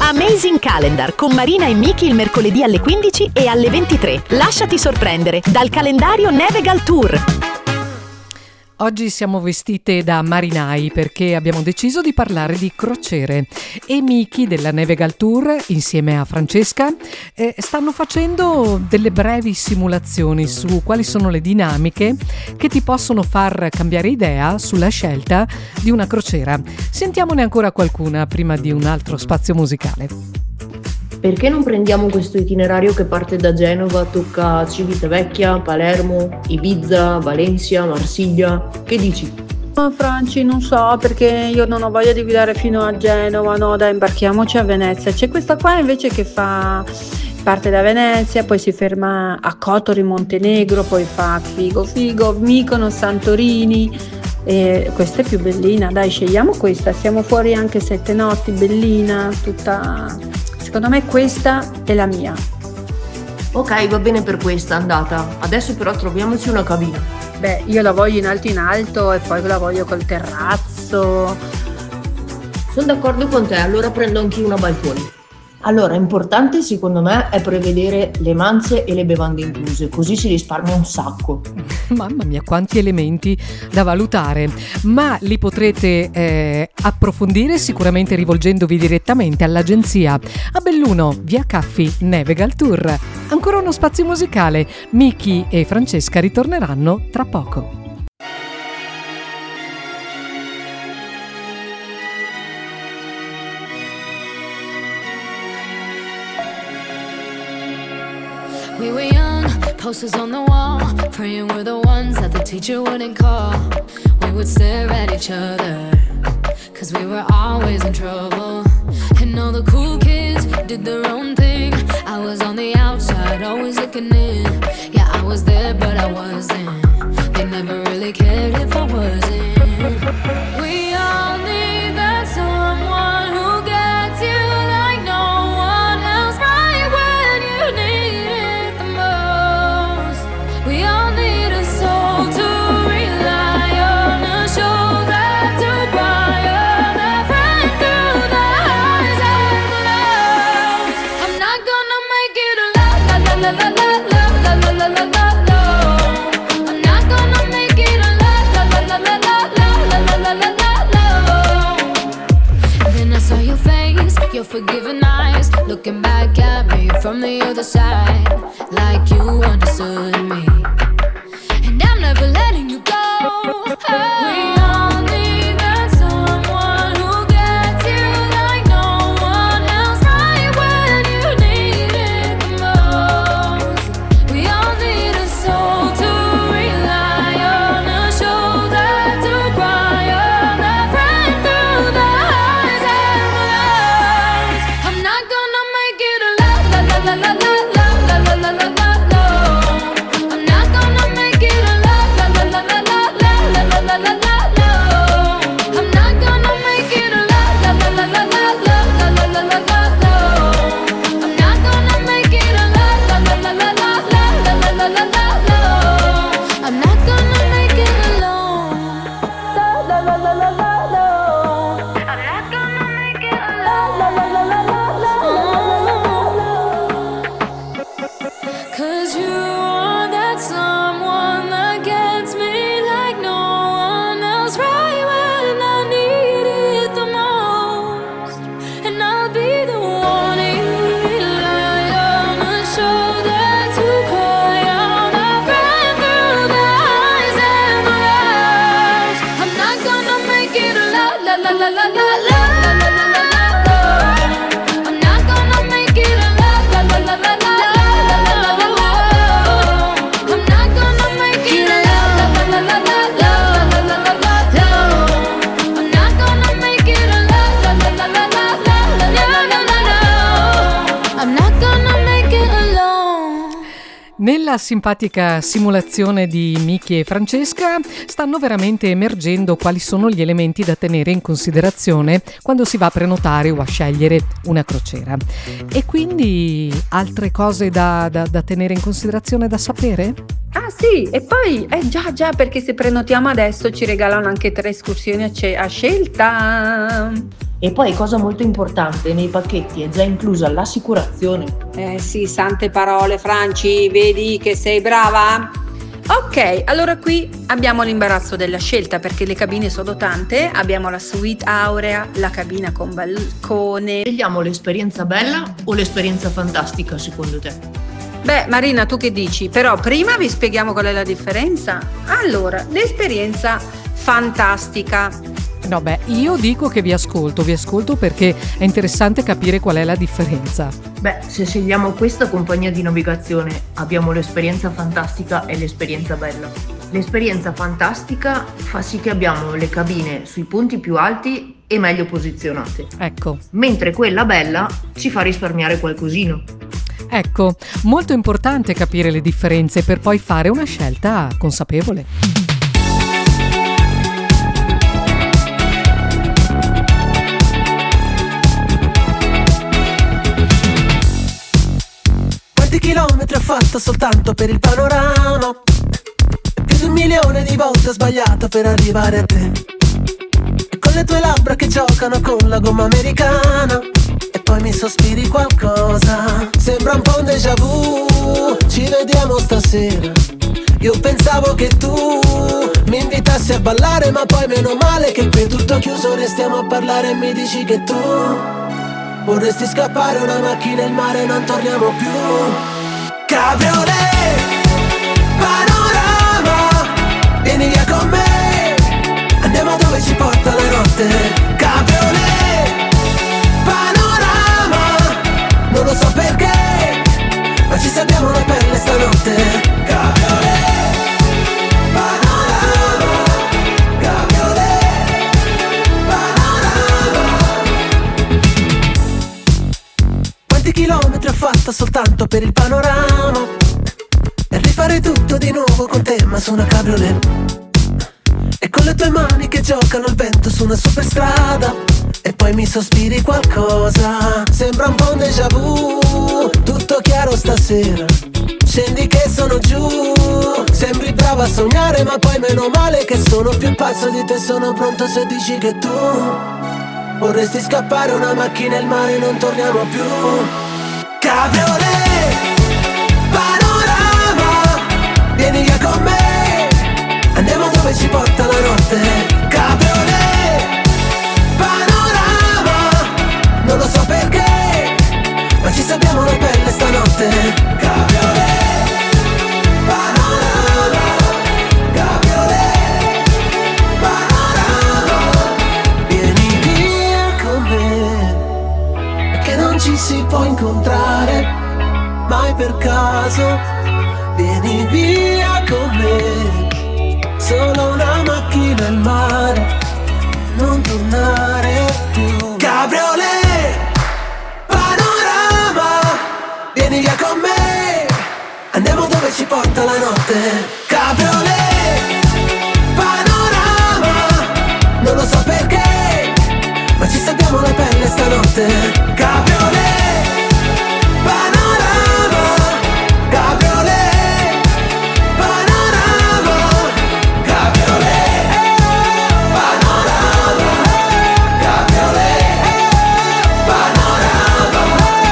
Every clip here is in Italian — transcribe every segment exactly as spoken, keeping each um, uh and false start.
Amazing Calendar con Marina e Miki il mercoledì alle quindici e alle ventitré. Lasciati sorprendere dal calendario Navigal Tour. Oggi siamo vestite da marinai perché abbiamo deciso di parlare di crociere e Miki della Navigal Tour insieme a Francesca eh, stanno facendo delle brevi simulazioni su quali sono le dinamiche che ti possono far cambiare idea sulla scelta di una crociera. Sentiamone ancora qualcuna prima di un altro spazio musicale. Perché non prendiamo questo itinerario che parte da Genova, tocca Civitavecchia, Palermo, Ibiza, Valencia, Marsiglia? Che dici? No, Franci, non so, perché io non ho voglia di guidare fino a Genova. No, dai, imbarchiamoci a Venezia. C'è questa qua invece che fa parte da Venezia, poi si ferma a Kotor in Montenegro, poi fa figo figo Mykonos, Santorini. E questa è più bellina, dai, scegliamo questa. Siamo fuori anche sette notti, bellina, tutta. Secondo me questa è la mia. Ok, va bene per questa andata. Adesso però troviamoci una cabina. Beh, io la voglio in alto in alto e poi la voglio col terrazzo. Sono d'accordo con te, allora prendo anch'io una balcone. Allora, importante secondo me è prevedere le mance e le bevande incluse, così si risparmia un sacco. Mamma mia, quanti elementi da valutare, ma li potrete eh, approfondire sicuramente rivolgendovi direttamente all'agenzia a Belluno, via Caffi, Navigal Tour. Ancora uno spazio musicale, Miki e Francesca ritorneranno tra poco. We were young, posters on the wall, praying we're the ones that the teacher wouldn't call. We would stare at each other, cause we were always in trouble. And all the cool kids did their own thing. I was on the outside, always looking in. Yeah, I was there, but I wasn't. They never really cared if I wasn't. We all need that someone who gets you like no one else, right when you need it the most. We all need a soul to rely on, a shoulder to cry on, a friend through the highs and the lows. I'm not gonna make it a la la la la la la la la la la la la. I'm not gonna make it a la la la la la la la la la la la la. Then I saw your face, your forgiving eyes, looking back at me from the other side, like you understood me. And I'm never letting you go. We all need that someone who gets you like no one else, right when you need it the most. We all need a soul to rely on, a shoulder to cry on, a friend through the highs and the lows. I'm not gonna make it a la la la la la la la la la la la la. I'm not gonna make it a la la la la la la la la la la la la. I'm not gonna make it a la la la la la la la la la la la la. I'm not gonna make it a la la la la la la la la la la la. I'm not gonna make it alone. La la la la la la la. I'm not gonna make it alone. La la la la la la la. Cause you are that someone that gets me like no one else, right when I need it the most. And I'll be the one you rely on, a shoulder to cry on, a friend through the highs and the lows. I'm not gonna make it a la la la la la la la la la la la. I'm not gonna make it a la la la la la la la la la la la. I'm not gonna make it a la la la la la la la la la la la. I'm not gonna make it a la la la la la la la la la la la. I'm not gonna make it alone. Nella simpatica simulazione di Miki e Francesca stanno veramente emergendo quali sono gli elementi da tenere in considerazione quando si va a prenotare o a scegliere una crociera. E quindi altre cose da, da, da tenere in considerazione, da sapere? Ah sì, e poi, eh già già, perché se prenotiamo adesso ci regalano anche tre escursioni a, ce- a scelta. E poi, cosa molto importante, nei pacchetti è già inclusa l'assicurazione. Eh sì, sante parole, Franci, vedi che sei brava? Ok, allora qui abbiamo l'imbarazzo della scelta perché le cabine sono tante. Abbiamo la suite aurea, la cabina con balcone. Scegliamo l'esperienza bella o l'esperienza fantastica secondo te? Beh, Marina, tu che dici? Però prima vi spieghiamo qual è la differenza. Allora, l'esperienza fantastica. No, beh, io dico che vi ascolto, vi ascolto perché è interessante capire qual è la differenza. Beh, se scegliamo questa compagnia di navigazione abbiamo l'esperienza fantastica e l'esperienza bella. L'esperienza fantastica fa sì che abbiamo le cabine sui punti più alti e meglio posizionate. Ecco. Mentre quella bella ci fa risparmiare qualcosino. Ecco, molto importante capire le differenze per poi fare una scelta consapevole. Quanti chilometri ho fatto soltanto per il panorama? Più di un milione di volte ho sbagliato per arrivare a te. E con le tue labbra che giocano con la gomma americana. E poi mi sospiri qualcosa. Sembra un po' un déjà vu. Ci vediamo stasera. Io pensavo che tu mi invitassi a ballare, ma poi meno male che qui è tutto chiuso. Restiamo a parlare e mi dici che tu vorresti scappare, una macchina e il mare, non torniamo più. Cabriolet, panorama, vieni via con me, andiamo dove ci porta la notte. Cabriolet, panorama, non lo so perché, ma ci salviamo la pelle stanotte. Cabriolet, panorama, cabriolet, panorama. Quanti chilometri ho fatto soltanto per il panorama e rifare tutto di nuovo con te, ma su una cabriolet. E con le tue mani che giocano al vento su una superstrada. E poi mi sospiri qualcosa. Sembra un po' un déjà vu. Tutto chiaro stasera. Scendi che sono giù. Sembri brava a sognare, ma poi meno male che sono più pazzo di te. Sono pronto se dici che tu vorresti scappare, una macchina e il mare, non torniamo più. Cabriolet, panorama, vieni via con me, andiamo dove ci porta la notte. Cabriolet, panorama, non lo so perché, ma ci salviamo la pelle stanotte. Cabriolet, panorama, cabriolet, panorama, vieni via con me, perché non ci si può incontrare mai per caso. Vieni via con me, solo una macchina e il mare, non tornare più. Cabriolet, panorama, vieni via con me, andiamo dove ci porta la notte. Cabriolet, panorama, non lo so perché, ma ci salviamo la pelle stanotte. Cabriolet, panorama, cabriolet, panorama, cabriolet, panorama, cabriolet, panorama.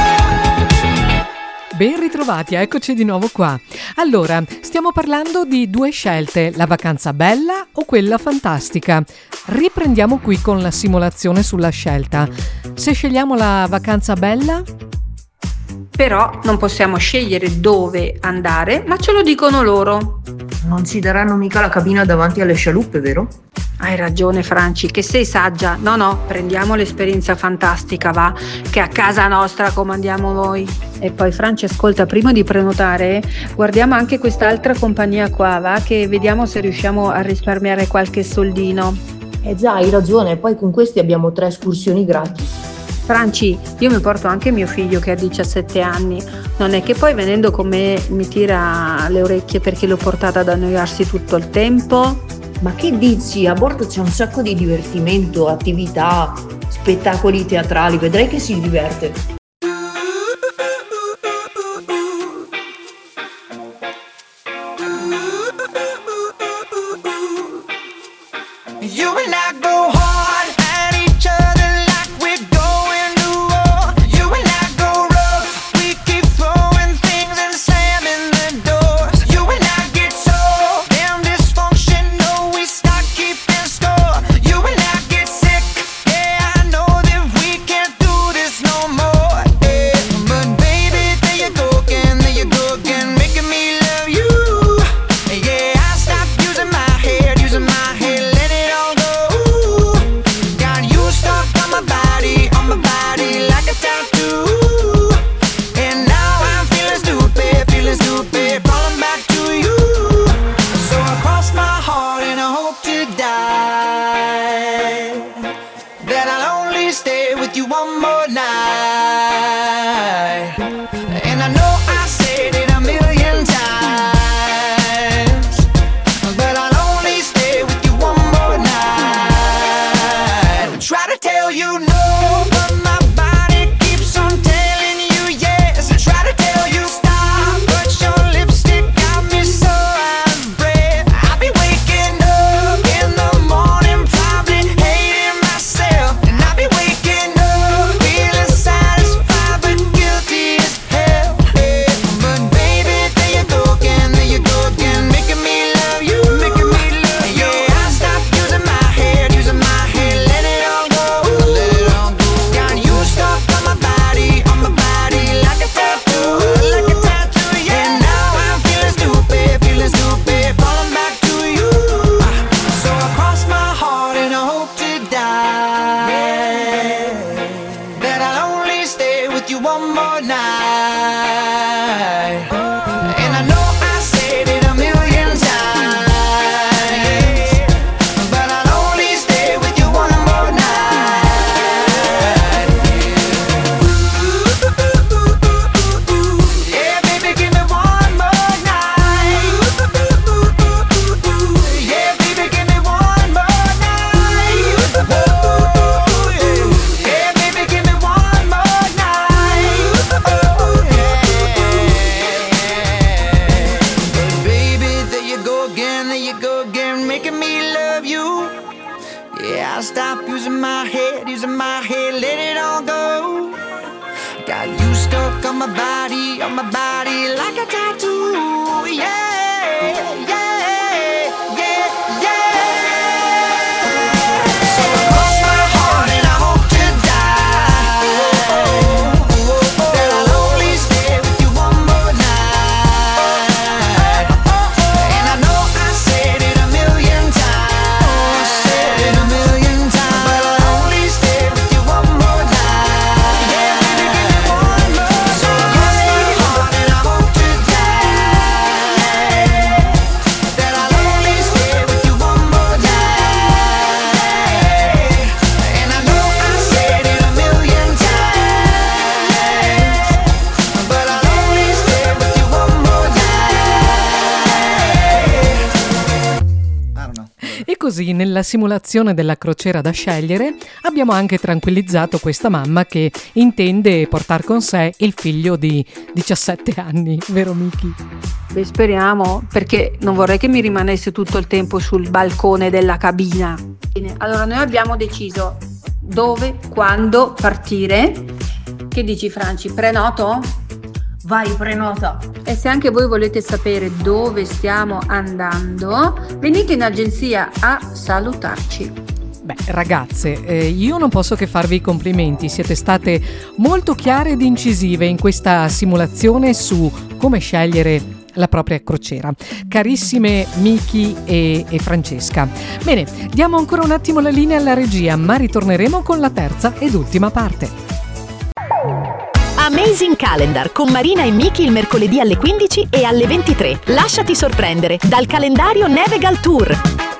Ben ritrovati, eccoci di nuovo qua. Allora, stiamo parlando di due scelte, la vacanza bella o quella fantastica. Riprendiamo qui con la simulazione sulla scelta. Se scegliamo la vacanza bella, Però non possiamo scegliere dove andare, ma ce lo dicono loro. Non ci daranno mica la cabina davanti alle scialuppe, vero? Hai ragione, Franci, che sei saggia. No, no, prendiamo l'esperienza fantastica, va, che a casa nostra comandiamo noi. E poi, Franci, ascolta, prima di prenotare, guardiamo anche quest'altra compagnia qua, va, che vediamo se riusciamo a risparmiare qualche soldino. Eh già, hai ragione, poi con questi abbiamo tre escursioni gratis. Franci, io mi porto anche mio figlio che ha diciassette anni, non è che poi venendo con me mi tira le orecchie perché l'ho portata ad annoiarsi tutto il tempo? Ma che dici? A bordo c'è un sacco di divertimento, attività, spettacoli teatrali, vedrai che si diverte. You and I go hard at each other like night. And I know I said it a million times, but I'll only stay with you one more night. Try to tell you no, but my body keeps on telling you yes. I try to tell you stop, but your lipstick got me so out of breath. I'll be waking up in the morning, probably hating myself, and I'll be waking up feeling satisfied but guilty as hell. Yeah. But baby, there you go again, there you go again, making me love you, making me love you. Yeah, I stopped using my head, using my head, let it all go, let it all go. Got you stuck on my body, on my body like a tattoo, like a tattoo. Yeah, and now I'm feeling stupid, feeling stupid, falling back to you. So I cross my heart and I hope to die, yeah, that I'll only stay with you one more night. And I know I said it a million times, but I'll only stay with you one more night. Yeah, baby, give me one more night. Yeah, baby, give me one more night. Oh, yeah. Yeah, baby, give me one more night. Oh, yeah. But baby, there you go again, there you go again, making me love you. Yeah, I stopped using my head, using my head, let it all go. Got you stuck on my body, on my body like a tattoo. Yeah, yeah, yeah, yeah. So I cross my heart and I hope to die, that I'll only stay with you one more night. And I know I said it a million times, said it a million times, but I'll only stay with you one more night. Yeah, baby, give me one more. So I cross my heart and I hope to die, that I'll only stay with you one more night. And I know I said it a million times, but I'll only stay with you one more night. I don't know. E così nella simulazione della crociera da scegliere abbiamo anche tranquillizzato questa mamma che intende portare con sé il figlio di diciassette anni, vero Miki? Beh, speriamo, perché non vorrei che mi rimanesse tutto il tempo sul balcone della cabina. Bene, allora noi abbiamo deciso dove, quando partire. Che dici, Franci? Prenoto? Vai, prenota. E se anche voi volete sapere dove stiamo andando, venite in agenzia a salutarci. Beh, ragazze, eh, io non posso che farvi i complimenti, siete state molto chiare ed incisive in questa simulazione su come scegliere la propria crociera. Carissime Miki e, e Francesca. Bene, diamo ancora un attimo la linea alla regia, ma ritorneremo con la terza ed ultima parte. Amazing Calendar con Marina e Miki il mercoledì alle quindici e alle ventitré. Lasciati sorprendere dal calendario Navigal Tour.